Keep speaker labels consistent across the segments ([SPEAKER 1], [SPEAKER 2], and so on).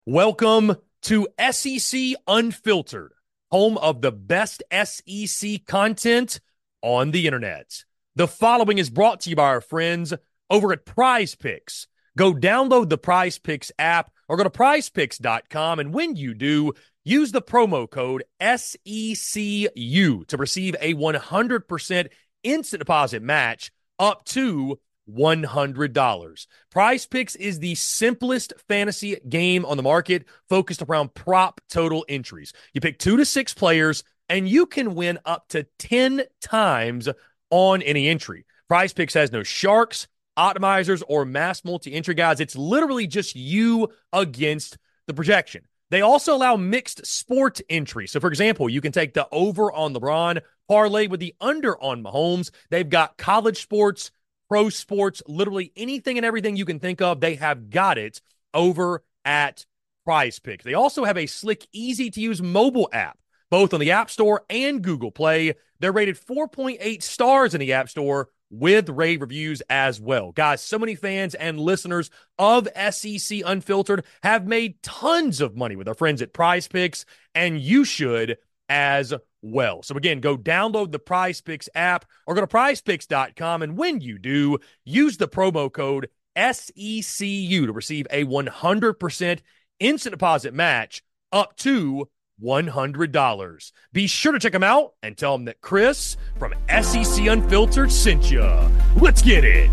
[SPEAKER 1] Welcome to SEC Unfiltered, home of the best SEC content on the internet. The following is brought to you by our friends over at Prize Picks. Go download the Prize Picks app or go to prizepicks.com, and when you do, use the promo code SECU to receive a 100% instant deposit match up to $100. Prize Picks is the simplest fantasy game on the market, focused around prop total entries. You pick 2 to 6 players, and you can win up to 10 times on any entry. Prize Picks has no sharks, optimizers, or mass multi-entry guides. It's literally just you against the projection. They also allow mixed sport entry. So, for example, you can take the over on LeBron, parlay with the under on Mahomes. They've got college sports, pro sports, literally anything and everything you can think of, they have got it over at Prize Picks. They also have a slick, easy-to-use mobile app, both on the App Store and Google Play. They're rated 4.8 stars in the App Store with rave reviews as well. Guys, so many fans and listeners of SEC Unfiltered have made tons of money with our friends at Prize Picks, and you should as well. So again, go download the Prize Picks app or go to prizepicks.com, and when you do, use the promo code SECU to receive a 100% instant deposit match up to $100. Be sure to check them out and tell them that Chris from SEC Unfiltered sent you. Let's get it.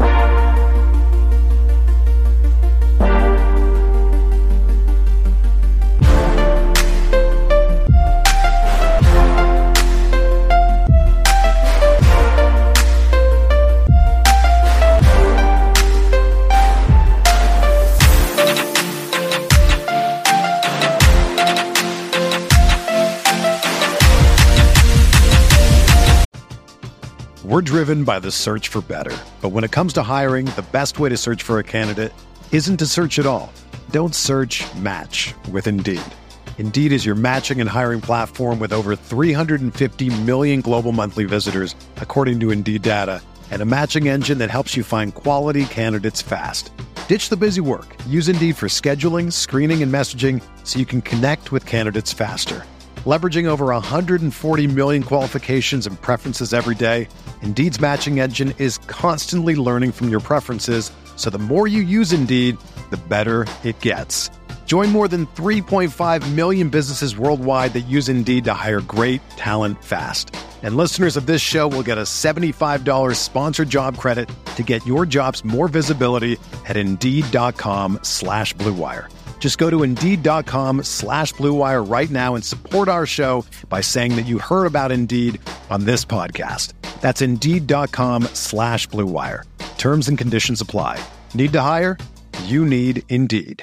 [SPEAKER 2] We're driven by the search for better. But when it comes to hiring, the best way to search for a candidate isn't to search at all. Don't search, match with Indeed. Indeed is your matching and hiring platform with over 350 million global monthly visitors, according to Indeed data, and a matching engine that helps you find quality candidates fast. Ditch the busy work. Use Indeed for scheduling, screening, and messaging so you can connect with candidates faster. Leveraging over 140 million qualifications and preferences every day, Indeed's matching engine is constantly learning from your preferences, so the more you use Indeed, the better it gets. Join more than 3.5 million businesses worldwide that use Indeed to hire great talent fast. And listeners of this show will get a $75 sponsored job credit to get your jobs more visibility at Indeed.com/Blue Wire. Just go to Indeed.com/Blue Wire right now and support our show by saying that you heard about Indeed on this podcast. That's Indeed.com/Blue Wire. Terms and conditions apply. Need to hire? You need Indeed.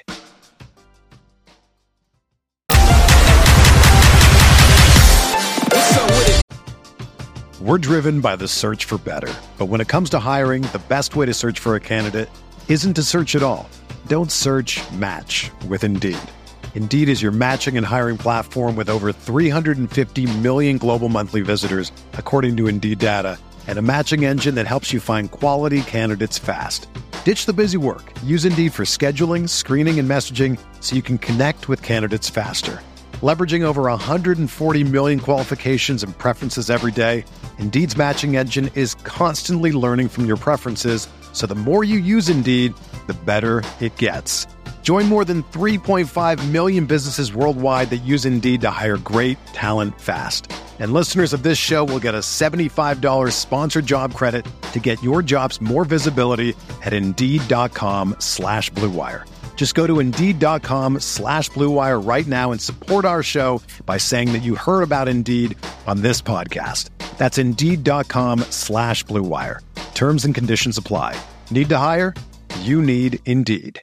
[SPEAKER 2] We're driven by the search for better. But when it comes to hiring, the best way to search for a candidate isn't to search at all. Don't search, match with Indeed. Indeed is your matching and hiring platform with over 350 million global monthly visitors, according to Indeed data, and a matching engine that helps you find quality candidates fast. Ditch the busy work. Use Indeed for scheduling, screening, and messaging so you can connect with candidates faster. Leveraging over 140 million qualifications and preferences every day, Indeed's matching engine is constantly learning from your preferences, so the more you use Indeed, the better it gets. Join more than 3.5 million businesses worldwide that use Indeed to hire great talent fast. And listeners of this show will get a $75 sponsored job credit to get your jobs more visibility at Indeed.com/Blue Wire. Just go to Indeed.com/Blue Wire right now and support our show by saying that you heard about Indeed on this podcast. That's Indeed.com/Blue Wire. Terms and conditions apply. Need to hire? You need Indeed.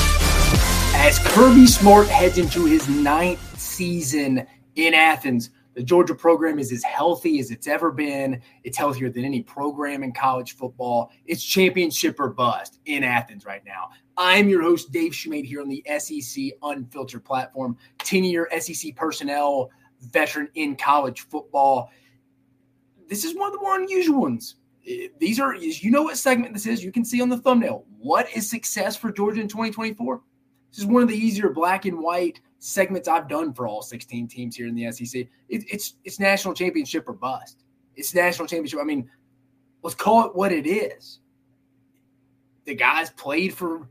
[SPEAKER 3] As Kirby Smart heads into his 9th season in Athens, The Georgia program is as healthy as it's ever been. It's healthier than any program in college football. It's championship or bust in Athens right now. I'm your host, Dave Shumate, here on the SEC Unfiltered platform, 10-year SEC personnel veteran in college football. This is one of the more unusual ones. These are, you know what segment this is. You can see on the thumbnail. What is success for Georgia in 2024? This is one of the easier black and white segments I've done for all 16 teams here in the SEC. It's national championship or bust. It's national championship. I mean, let's call it what it is. The guys played for,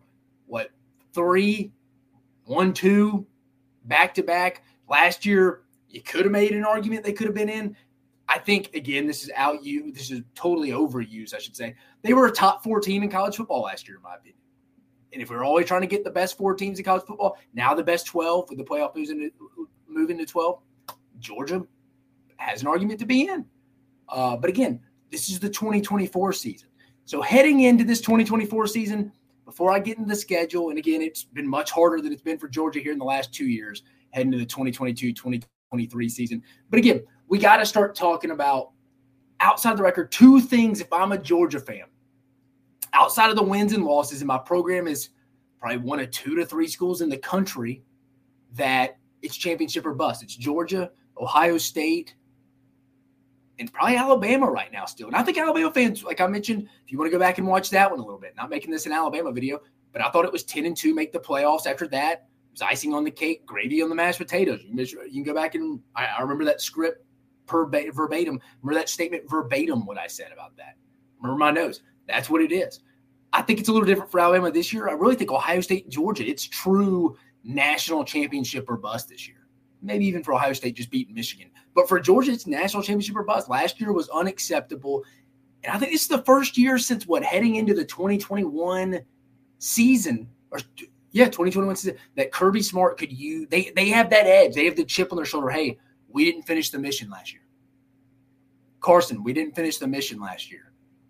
[SPEAKER 3] 3, 1, 2, back-to-back. Last year, you could have made an argument they could have been in. I think, again, this is totally overused, I should say. They were a top 4 team in college football last year, in my opinion. And if we're always trying to get the best 4 teams in college football, now the best 12 with the playoff moving to 12, Georgia has an argument to be in. But again, this is the 2024 season. So heading into this 2024 season, before I get into the schedule, and again, it's been much harder than it's been for Georgia here in the last 2 years, heading to the 2022-2023 season. But again, we got to start talking about, outside the record, 2 things if I'm a Georgia fan. Outside of the wins and losses, and my program is probably one of 2 to 3 schools in the country that it's championship or bust. It's Georgia, Ohio State, and probably Alabama right now still. And I think Alabama fans, like I mentioned, if you want to go back and watch that one a little bit, not making this an Alabama video, but I thought it was 10-2, make the playoffs. After that, it was icing on the cake, gravy on the mashed potatoes. You can go back and I remember that script verbatim. Remember that statement verbatim, what I said about that. Remember my notes. That's what it is. I think it's a little different for Alabama this year. I really think Ohio State and Georgia, it's true national championship or bust this year. Maybe even for Ohio State just beating Michigan. But for Georgia, it's national championship or bust. Last year was unacceptable. And I think this is the first year since heading into the 2021 season, 2021 season, that Kirby Smart could use. They have that edge. They have the chip on their shoulder. Hey, we didn't finish the mission last year. Carson, we didn't finish the mission last year.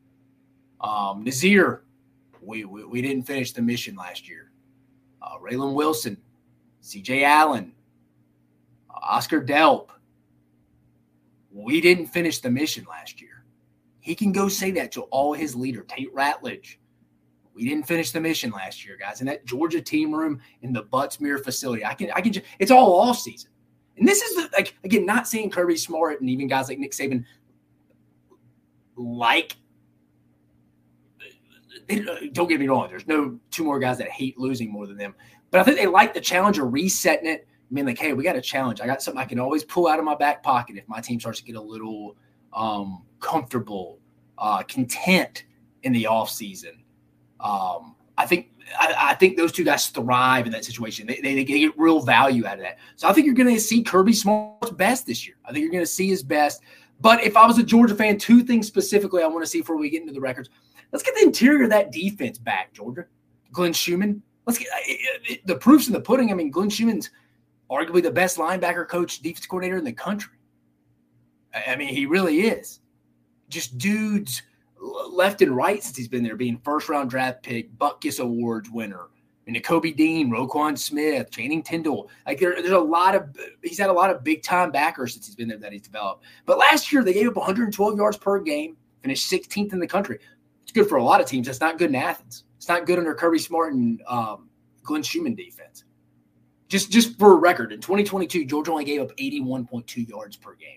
[SPEAKER 3] Nazir, we didn't finish the mission last year. Raylan Wilson, CJ Allen, Oscar Delp, we didn't finish the mission last year. He can go say that to all his leader, Tate Ratledge. We didn't finish the mission last year, guys. In that Georgia team room in the Butts-Mehre facility, I can. It's all off season, and this is again not seeing Kirby Smart and even guys like Nick Saban don't get me wrong. There's no 2 more guys that hate losing more than them. But I think they like the challenge of resetting it. I mean, hey, we got a challenge. I got something I can always pull out of my back pocket if my team starts to get a little comfortable, content in the offseason. I think those 2 guys thrive in that situation. They get real value out of that. So I think you're going to see Kirby Smart's best this year. I think you're going to see his best. But if I was a Georgia fan, 2 things specifically I want to see before we get into the records. Let's get the interior of that defense back, Georgia. Glenn Schumann. Let's get the proof's in the pudding. I mean, Glenn Schumann's arguably the best linebacker coach, defense coordinator in the country. I mean, he really is. Just dudes left and right since he's been there, being first-round draft pick, Butkus Awards winner. And Nakobe Dean, Roquan Smith, Channing Tindall. There's a lot of – he's had a lot of big-time backers since he's been there that he's developed. But last year they gave up 112 yards per game, finished 16th in the country. It's good for a lot of teams. That's not good in Athens. It's not good under Kirby Smart and Glenn Schumann defense. Just for a record, in 2022, Georgia only gave up 81.2 yards per game.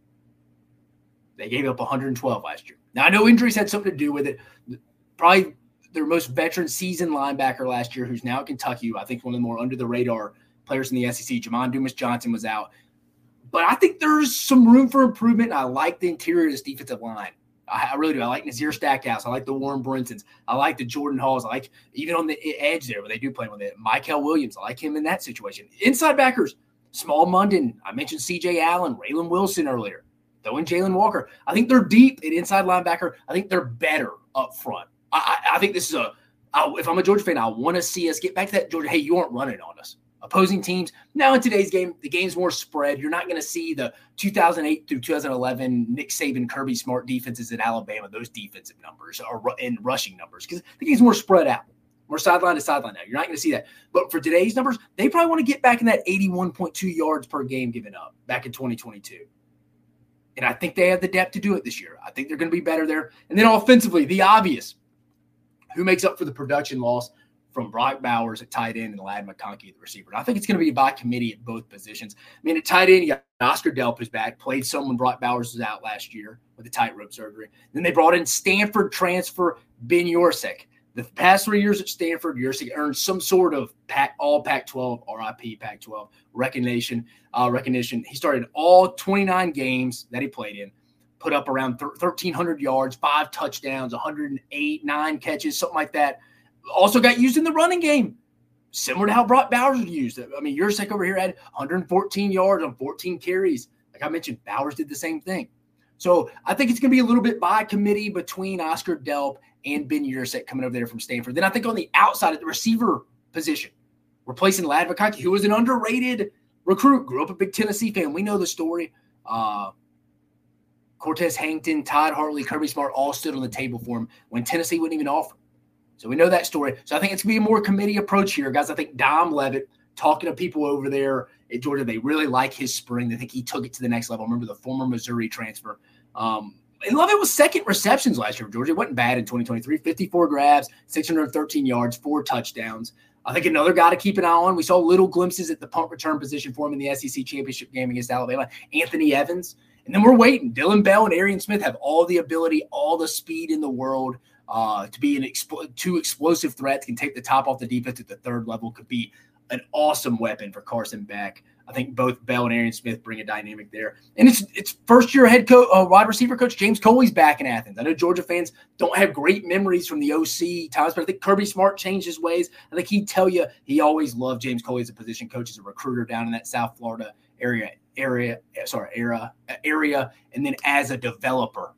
[SPEAKER 3] They gave up 112 last year. Now, I know injuries had something to do with it. Probably their most veteran seasoned linebacker last year, who's now at Kentucky, I think one of the more under-the-radar players in the SEC, Jamon Dumas-Johnson, was out. But I think there's some room for improvement. I like the interior of this defensive line. I really do. I like Nazir Stackhouse. I like the Warren Brinsons. I like the Jordan Halls. I like even on the edge there where they do play with it. Michael Williams. I like him in that situation. Inside backers, Small Munden. I mentioned C.J. Allen, Raylan Wilson earlier. Throw in Jalen Walker. I think they're deep at inside linebacker. I think they're better up front. I think this is if I'm a Georgia fan, I want to see us get back to that Georgia. Hey, you aren't running on us. Opposing teams. Now in today's game, the game's more spread. You're not going to see the 2008 through 2011 Nick Saban, Kirby Smart defenses at Alabama, those defensive numbers and rushing numbers, because the game's more spread out, more sideline to sideline now. You're not going to see that. But for today's numbers, they probably want to get back in that 81.2 yards per game given up back in 2022. And I think they have the depth to do it this year. I think they're going to be better there. And then offensively, the obvious. Who makes up for the production loss from Brock Bowers at tight end and Ladd McConkey at the receiver? And I think it's going to be by committee at both positions. I mean, at tight end, you got Oscar Delp is back, played some when Brock Bowers was out last year with the tightrope surgery. Then they brought in Stanford transfer Ben Yurcek. The past 3 years at Stanford, Yurcek earned some sort of all Pac-12, RIP Pac-12 recognition. He started all 29 games that he played in, put up around 1,300 yards, 5 touchdowns, 108, 9 catches, something like that. Also got used in the running game, similar to how Brock Bowers was used. I mean, Yurcek over here had 114 yards on 14 carries. Like I mentioned, Bowers did the same thing. So I think it's going to be a little bit by committee between Oscar Delp and Ben Yurcek coming over there from Stanford. Then I think on the outside at the receiver position, replacing Ladd McConkey, who was an underrated recruit, grew up a big Tennessee fan. We know the story. Cortez Hankton, Todd Hartley, Kirby Smart all stood on the table for him when Tennessee wouldn't even offer. So we know that story. So I think it's going to be a more committee approach here, guys. I think Dom Levitt, talking to people over there at Georgia, they really like his spring. They think he took it to the next level. Remember the former Missouri transfer. And Levitt was second receptions last year for Georgia. It wasn't bad in 2023. 54 grabs, 613 yards, 4 touchdowns. I think another guy to keep an eye on. We saw little glimpses at the punt return position for him in the SEC championship game against Alabama. Anthony Evans. And then we're waiting. Dillon Bell and Arian Smith have all the ability, all the speed in the world to be two explosive threats, can take the top off the defense at the third level, could be an awesome weapon for Carson Beck. I think both Bell and Arian Smith bring a dynamic there. And it's first-year head coach, wide receiver coach James Coley's back in Athens. I know Georgia fans don't have great memories from the OC times, but I think Kirby Smart changed his ways. I think he'd tell you he always loved James Coley as a position coach, as a recruiter down in that South Florida area, and then as a developer,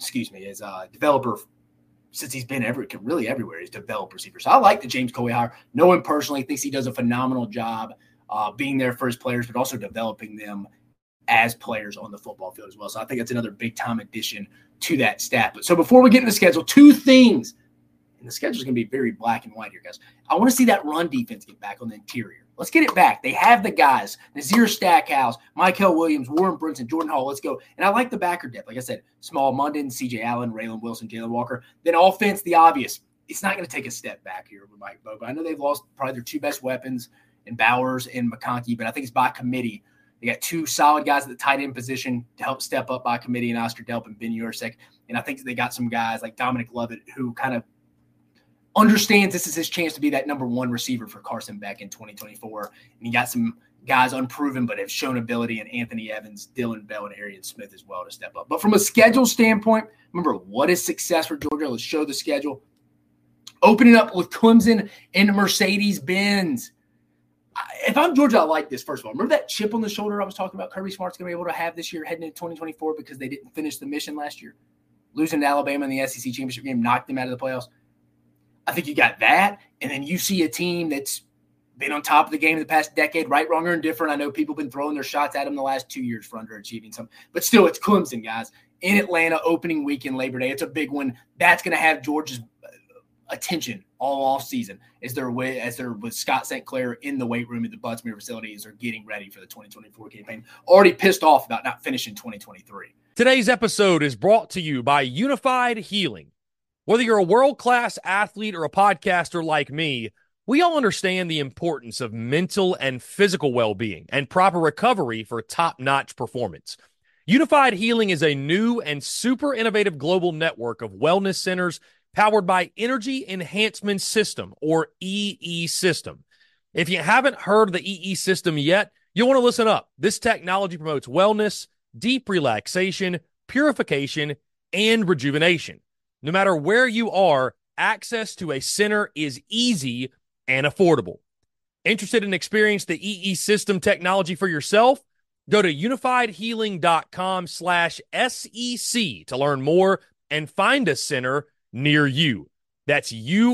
[SPEAKER 3] since he's been everywhere, he's developed receivers. So I like the James Coley hire. Know him personally, thinks he does a phenomenal job being there for his players, but also developing them as players on the football field as well. So I think it's another big-time addition to that staff. But so before we get into the schedule, 2 things, and the schedule is going to be very black and white here, guys. I want to see that run defense get back on the interior. Let's get it back. They have the guys, Nazir Stackhouse, Michael Williams, Warren Brinson, Jordan Hall. Let's go. And I like the backer depth. Like I said, Small Munden, C.J. Allen, Raylan Wilson, Jalen Walker. Then offense, the obvious. It's not going to take a step back here with Mike Bobo. I know they've lost probably their 2 best weapons in Bowers and McConkey, but I think it's by committee. They got 2 solid guys at the tight end position to help step up by committee, and Oscar Delp and Ben Yurcek. And I think they got some guys like Dominic Lovett who kind of understands this is his chance to be that number 1 receiver for Carson Beck in 2024. And you got some guys unproven but have shown ability in Anthony Evans, Dillon Bell, and Arian Smith as well to step up. But from a schedule standpoint, remember, what is success for Georgia? Let's show the schedule. Opening up with Clemson and Mercedes-Benz. If I'm Georgia, I like this, first of all. Remember that chip on the shoulder I was talking about Kirby Smart's going to be able to have this year heading into 2024 because they didn't finish the mission last year? Losing to Alabama in the SEC championship game knocked them out of the playoffs. I think you got that, and then you see a team that's been on top of the game the past decade, right, wrong, or indifferent. I know people have been throwing their shots at them the last 2 years for underachieving some, but still, it's Clemson, guys, in Atlanta, opening weekend, Labor Day. It's a big one. That's going to have Georgia's attention all off season as they're with Scott St. Clair in the weight room at the Butts-Mehre facility as they're getting ready for the 2024 campaign. Already pissed off about not finishing 2023.
[SPEAKER 1] Today's episode is brought to you by Unified Healing. Whether you're a world-class athlete or a podcaster like me, we all understand the importance of mental and physical well-being and proper recovery for top-notch performance. Unified Healing is a new and super innovative global network of wellness centers powered by Energy Enhancement System, or EE System. If you haven't heard of the EE System yet, you'll want to listen up. This technology promotes wellness, deep relaxation, purification, and rejuvenation. No matter where you are, access to a center is easy and affordable. Interested in experiencing the EE System technology for yourself? Go to unifiedhealing.com/SEC to learn more and find a center near you. That's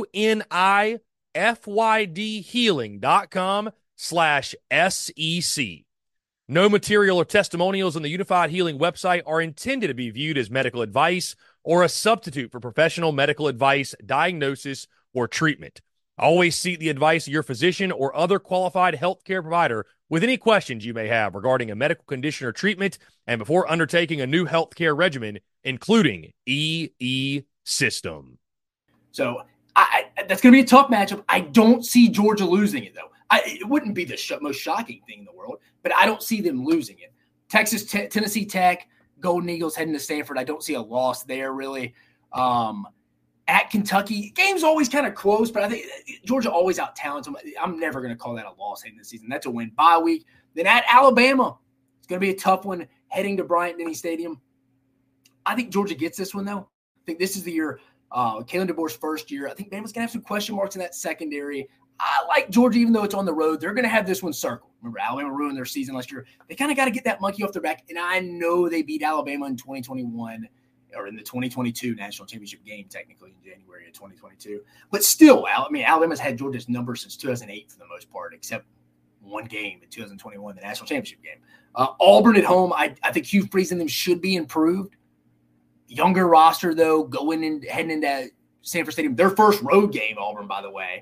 [SPEAKER 1] UNIFYDhealing.com/SEC. No material or testimonials on the Unified Healing website are intended to be viewed as medical advice or a substitute for professional medical advice, diagnosis, or treatment. Always seek the advice of your physician or other qualified healthcare provider with any questions you may have regarding a medical condition or treatment and before undertaking a new healthcare regimen, including EE system.
[SPEAKER 3] So that's going to be a tough matchup. I don't see Georgia losing it, though. It wouldn't be the most shocking thing in the world, but I don't see them losing it. Tennessee Tech, Golden Eagles heading to Stanford. I don't see a loss there, really. At Kentucky, game's always kind of close, but I think Georgia always out-talents them. I'm never going to call that a loss heading this season. That's a win. Bye week. Then at Alabama, it's going to be a tough one heading to Bryant-Denny Stadium. I think Georgia gets this one, though. I think this is the year, Kalen DeBoer's first year. I think Bama's going to have some question marks in that secondary. I like Georgia, even though it's on the road. They're going to have this one circled. Remember, Alabama ruined their season last year. They kind of got to get that monkey off their back, and I know they beat Alabama in 2021 or in the 2022 national championship game, technically in January of 2022. But still, Alabama's had Georgia's number since 2008 for the most part, except one game in 2021, the national championship game. Auburn at home, I think Hugh Freeze and them should be improved. Younger roster, though, heading into Sanford Stadium. Their first road game, Auburn, by the way.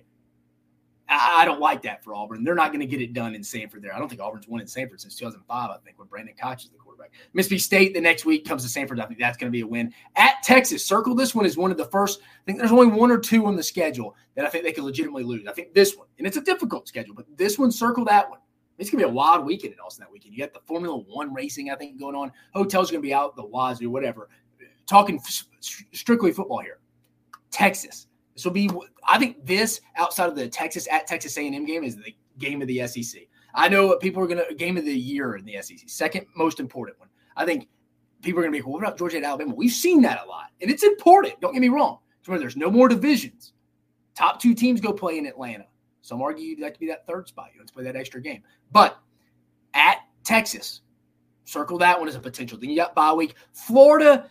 [SPEAKER 3] I don't like that for Auburn. They're not going to get it done in Sanford there. I don't think Auburn's won in Sanford since 2005, I think, when Brandon Koch is the quarterback. Mississippi State the next week comes to Sanford. I think that's going to be a win. At Texas, circle this one is one of the first. I think there's only one or two on the schedule that I think they could legitimately lose. I think this one, and it's a difficult schedule, but this one, circle that one. It's going to be a wild weekend in Austin that weekend. You got the Formula One racing, I think, going on. Hotel's going to be out the wazoo, whatever. Talking strictly football here. Texas. This will be, I think this, outside of the Texas at Texas A&M game, is the game of the SEC. I know people are going to, game of the year in the SEC, second most important one. I think people are going to be, well, what about Georgia and Alabama? We've seen that a lot, and it's important. Don't get me wrong. Remember, there's no more divisions. Top two teams go play in Atlanta. Some argue you'd like to be that third spot. You want to play that extra game. But at Texas, circle that one as a potential. Then you got bye week. Florida,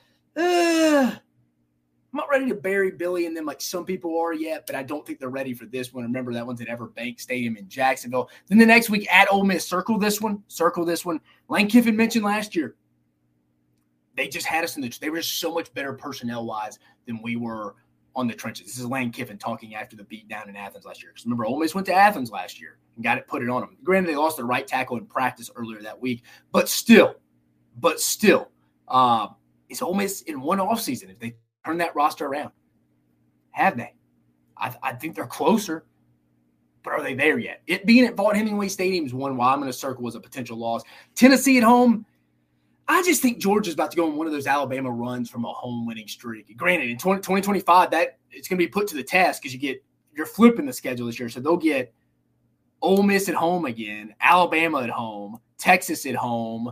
[SPEAKER 3] I'm not ready to bury Billy and them like some people are yet, but I don't think they're ready for this one. Remember, that one's at Everbank Stadium in Jacksonville. Then the next week at Ole Miss, circle this one. Lane Kiffin mentioned last year, they just had us they were just so much better personnel-wise than we were on the trenches. This is Lane Kiffin talking after the beat down in Athens last year. Because remember, Ole Miss went to Athens last year and put it on them. Granted, they lost their right tackle in practice earlier that week, but still, it's Ole Miss in one offseason if they turn that roster around. Have they? I think they're closer, but are they there yet? It being at Vaught-Hemingway Stadium is one why I'm going to circle as a potential loss. Tennessee at home, I just think Georgia's about to go on one of those Alabama runs from a home winning streak. Granted, in 2025, that it's going to be put to the test because you're flipping the schedule this year. So they'll get Ole Miss at home again, Alabama at home, Texas at home.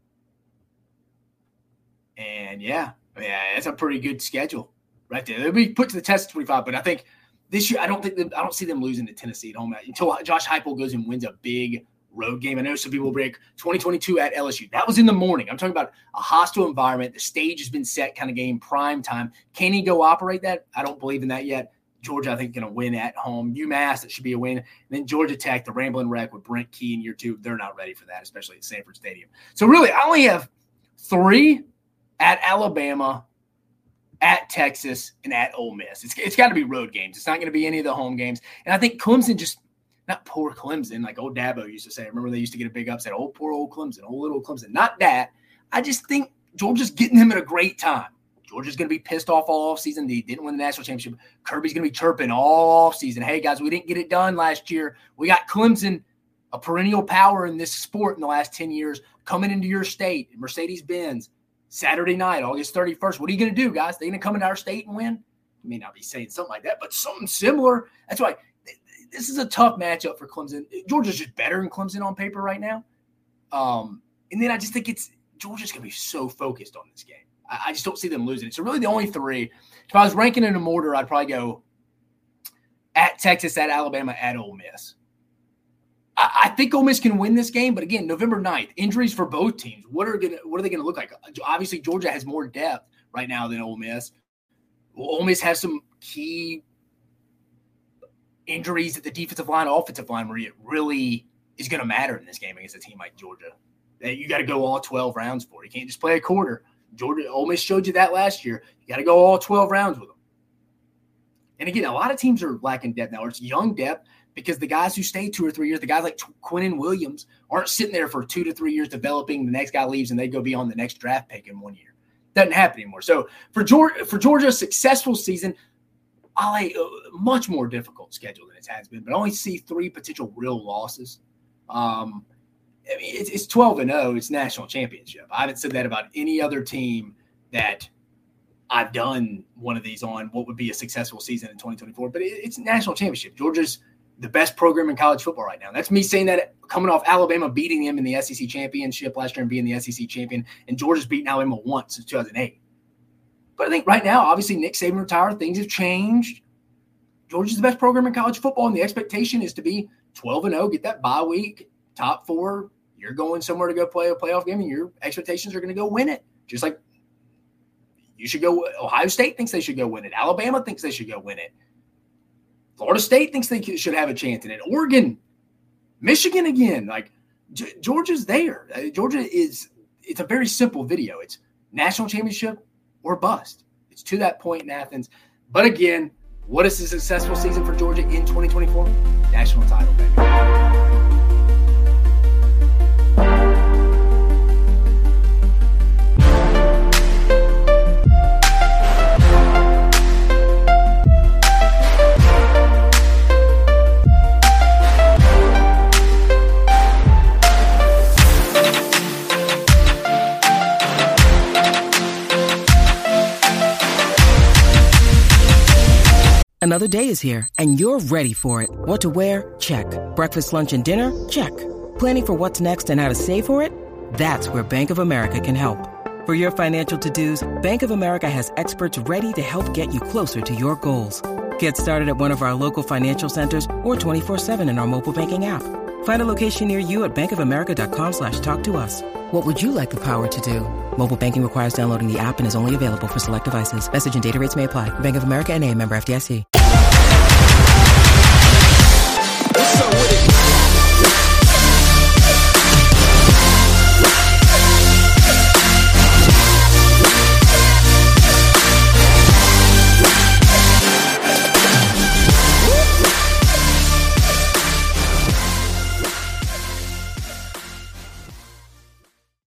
[SPEAKER 3] And yeah, that's a pretty good schedule right there. They'll be put to the test at 25, but I think this year I don't see them losing to Tennessee at home until Josh Heupel goes and wins a big road game. I know some people break 2022 at LSU. That was in the morning. I'm talking about a hostile environment. The stage has been set kind of game, prime time. Can he go operate that? I don't believe in that yet. Georgia, I think, going to win at home. UMass, that should be a win. And then Georgia Tech, the Rambling Wreck with Brent Key in year two. They're not ready for that, especially at Sanford Stadium. So really, I only have 3 at Alabama, at Texas, and at Ole Miss. It's got to be road games. It's not going to be any of the home games. And I think Clemson just – not poor Clemson, like old Dabo used to say. I remember they used to get a big upset. Oh, poor old Clemson, old little Clemson. Not that. I just think Georgia's getting him at a great time. Georgia's going to be pissed off all offseason. They didn't win the national championship. Kirby's going to be chirping all offseason. Hey, guys, we didn't get it done last year. We got Clemson, a perennial power in this sport in the last 10 years, coming into your state, Mercedes-Benz, Saturday night, August 31st. What are you going to do, guys? They're going to come into our state and win? You may not be saying something like that, but something similar. That's why this is a tough matchup for Clemson. Georgia's just better than Clemson on paper right now. And then I just think Georgia's going to be so focused on this game. I just don't see them losing it. So really the only 3, if I was ranking in a order, I'd probably go at Texas, at Alabama, at Ole Miss. I think Ole Miss can win this game, but again, November 9th, injuries for both teams. What are they going to look like? Obviously, Georgia has more depth right now than Ole Miss. Ole Miss has some key injuries at the defensive line, offensive line, where it really is going to matter in this game against a team like Georgia. That you got to go all 12 rounds for. You can't just play a quarter. Ole Miss showed you that last year. You got to go all 12 rounds with them. And again, a lot of teams are lacking depth now. It's young depth because the guys who stay 2 or 3 years, the guys like Quinnen Williams, aren't sitting there for 2 to 3 years developing. The next guy leaves and they go be on the next draft pick in 1 year. Doesn't happen anymore. So for Georgia, a successful season, I'll a much more difficult schedule than it has been, but I only see 3 potential real losses. I mean, it's 12-0. It's national championship. I haven't said that about any other team that I've done one of these on what would be a successful season in 2024, but it's national championship. Georgia's the best program in college football right now. That's me saying that coming off Alabama beating them in the SEC championship last year and being the SEC champion, and Georgia's beaten Alabama once since 2008. But I think right now, obviously, Nick Saban retired. Things have changed. Georgia's the best program in college football, and the expectation is to be 12-0, get that bye week, top 4. You're going somewhere to go play a playoff game, and your expectations are going to go win it. Just like you should go – Ohio State thinks they should go win it. Alabama thinks they should go win it. Florida State thinks they should have a chance in it. Oregon, Michigan again. Like, Georgia's there. Georgia is – it's a very simple video. It's national championship or bust. It's to that point in Athens. But again, what is a successful season for Georgia in 2024? National title, baby.
[SPEAKER 4] Another day is here, and you're ready for it. What to wear? Check. Breakfast, lunch, and dinner? Check. Planning for what's next and how to save for it? That's where Bank of America can help. For your financial to-dos, Bank of America has experts ready to help get you closer to your goals. Get started at one of our local financial centers or 24/7 in our mobile banking app. Find a location near you at bankofamerica.com/talktous. What would you like the power to do? Mobile banking requires downloading the app and is only available for select devices. Message and data rates may apply. Bank of America NA, member FDIC.